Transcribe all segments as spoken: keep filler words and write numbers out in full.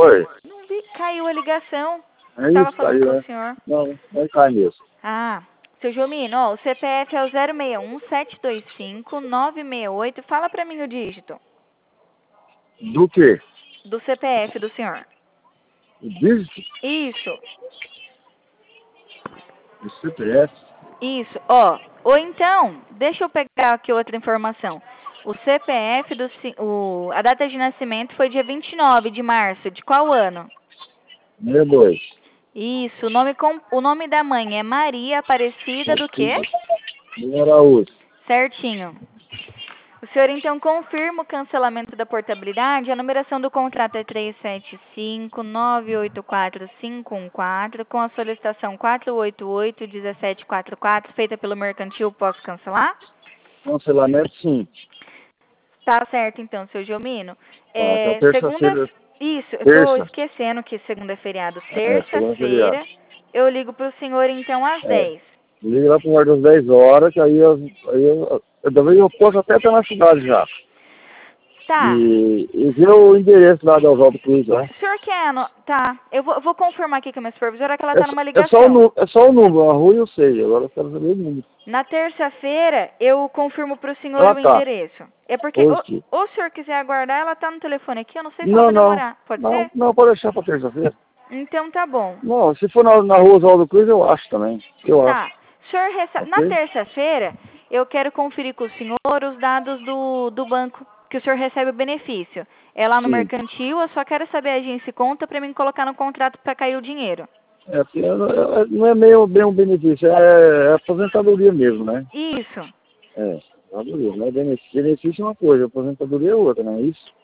Oi. Não vi, caiu a ligação. É Tava isso, falando caiu, com né? o senhor. Não, não cai mesmo. Ah, seu Jomino, ó, o C P F é o zero seis um, sete dois cinco, nove seis oito. Fala pra mim o dígito Do quê? do C P F do senhor. O dígito Isso, do C P F? isso, ó. Ou então, deixa eu pegar aqui outra informação. O C P F do... ci- O, a data de nascimento foi dia vinte e nove de março. De qual ano? sessenta e dois. Isso, o nome, com, o nome da mãe é Maria Aparecida do quê? Do Araújo. Certinho. O senhor, então, confirma o cancelamento da portabilidade. A numeração do contrato é três sete cinco, nove oito quatro, cinco um quatro, com a solicitação quatro oito oito, um sete quatro quatro, feita pelo mercantil. Posso cancelar? Cancelamento, sim. Tá certo, então, seu Giomino. Ah, até É, segunda... terça-feira. Isso, eu tô Terça. esquecendo que segunda é feriado. É, segunda feriado. Terça-feira, eu ligo pro senhor, então, às É. dez. Liga lá por volta das dez horas, que aí eu, aí eu, eu, talvez eu possa até estar na cidade já. Tá. E, e ver o endereço lá da Oswaldo Cruz, né? O senhor quer... No... Tá, eu vou, vou confirmar aqui com a minha supervisora que ela É, tá só- numa é, só o, ligação. nu- é só o número, a rua eu sei, agora eu quero saber o número. Na terça-feira, eu confirmo pro senhor Ah, o tá. endereço. É porque, Hoje. ou, ou o senhor quiser aguardar, ela tá no telefone aqui, eu não sei se ela Não, vai não. demorar. Pode Não, ser? não, pode deixar pra terça-feira. Então tá bom. Não, se for na, na rua Oswaldo Cruz, eu acho também. Eu acho. Tá. O senhor recebe... Na Ok? terça-feira, eu quero conferir com o senhor os dados do, do banco que o senhor recebe o benefício. É lá no Sim. mercantil, eu só quero saber a agência e conta pra mim colocar no contrato pra cair o dinheiro. É, porque eu não eu- não é meio bem um benefício, é, é aposentadoria mesmo, né? Isso. É, aposentadoria, não é benefício. Benefício é uma coisa, aposentadoria é outra, não é isso?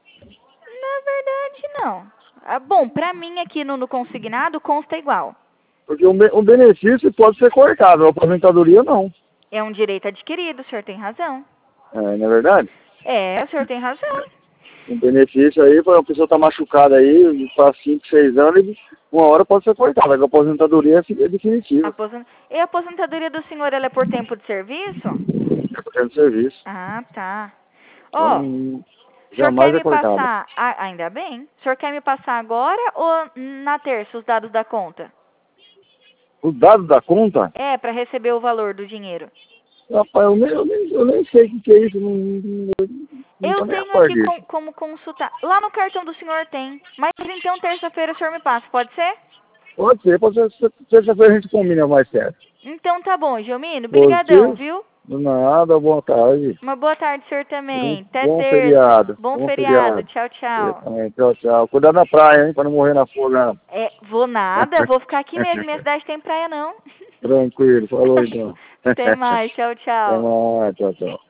Na verdade, não. Ah, bom, pra mim aqui no, no consignado consta igual. Porque um, be- um benefício pode ser cortado, a aposentadoria não. É um direito adquirido, o senhor tem razão. É, não é verdade? É, o senhor tem razão. Um benefício aí, para a pessoa estar machucada aí, para cinco, seis anos, e uma hora pode ser cortada, mas a aposentadoria é definitiva. Aposen... E a aposentadoria do senhor, ela é por tempo de serviço? É por tempo de serviço. Ah, tá. Ó, Então, o senhor quer jamais é me cortada. passar... Ah, ainda bem. O senhor quer me passar agora ou na terça os dados da conta? Os dados da conta, É, pra receber o valor do dinheiro. rapaz, eu nem, eu nem, eu nem sei o que, que é isso, não, não, não tô Eu nem a tenho par aqui disso. com, como consultar. Lá no cartão do senhor tem. Mas então terça-feira o senhor me passa, pode ser? Pode ser, pode ser, terça-feira a gente combina mais certo. Então tá bom, Gilmino. Brigadão, Positivo? viu? Do nada, boa tarde. Uma boa tarde, senhor também. Até Bom terça. feriado. Bom Bom feriado. feriado. Tchau, Você tchau. também. Tchau, tchau. Cuidado na praia, hein, para não morrer na foga. É, vou nada, vou ficar aqui mesmo. Minha cidade tem praia, não. Tranquilo, falou então. Até mais. Tchau, Até tchau. mais, tchau, tchau.